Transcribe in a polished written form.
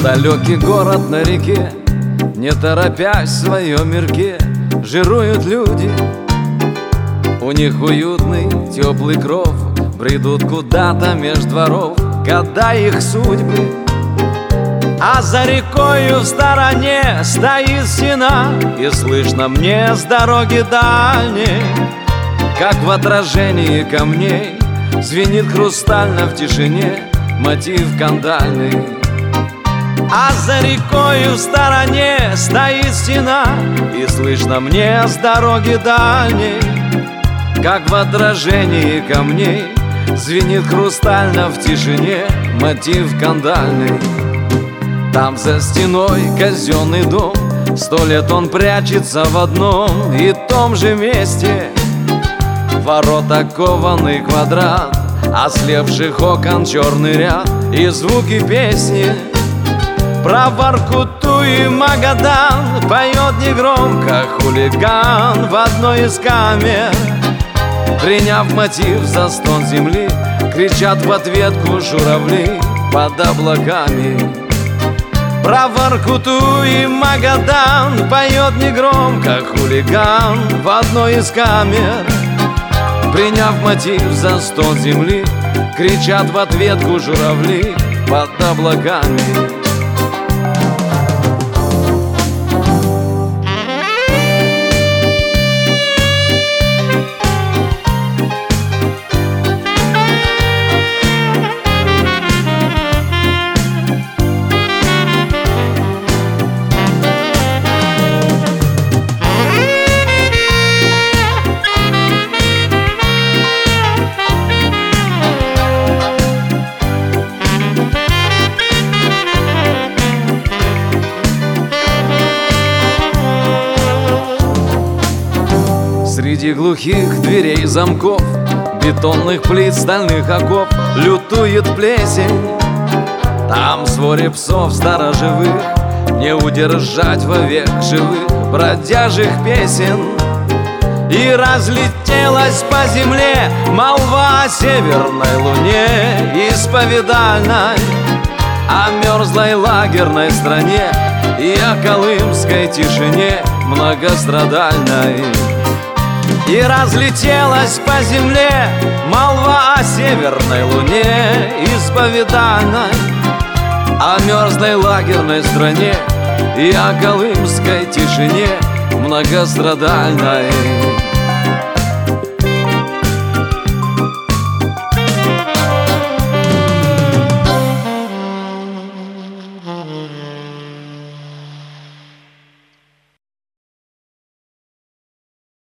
Далекий город на реке, не торопясь в своем мирке, жируют люди. У них уютный теплый кров, бредут куда-то меж дворов, года их судьбы. А за рекою в стороне стоит стена, и слышно мне с дороги дальней, как в отражении камней звенит хрустально в тишине мотив кандальный. А за рекою в стороне стоит стена, и слышно мне с дороги дальней, как в отражении камней звенит хрустально в тишине мотив кандальный. Там за стеной казенный дом, 100 лет он прячется в одном и том же месте. Ворота кованный квадрат, ослепших окон черный ряд и звуки песни. Про Воркуту и Магадан поет негромко хулиган в одной из камер. Приняв мотив за стон земли, кричат в ответку журавли под облаками. Про Воркуту и Магадан поет негромко хулиган в одной из камер. Приняв мотив за стон земли, кричат в ответку журавли под облаками. Среди глухих дверей замков, бетонных плит, стальных оков лютует плесень. Там в своре псов сторожевых не удержать вовек живых бродяжих песен. И разлетелась по земле молва о северной луне исповедальной, о мерзлой лагерной стране и о колымской тишине многострадальной. И разлетелась по земле молва о северной луне исповедальной, о мерзлой лагерной стране и о колымской тишине многострадальной.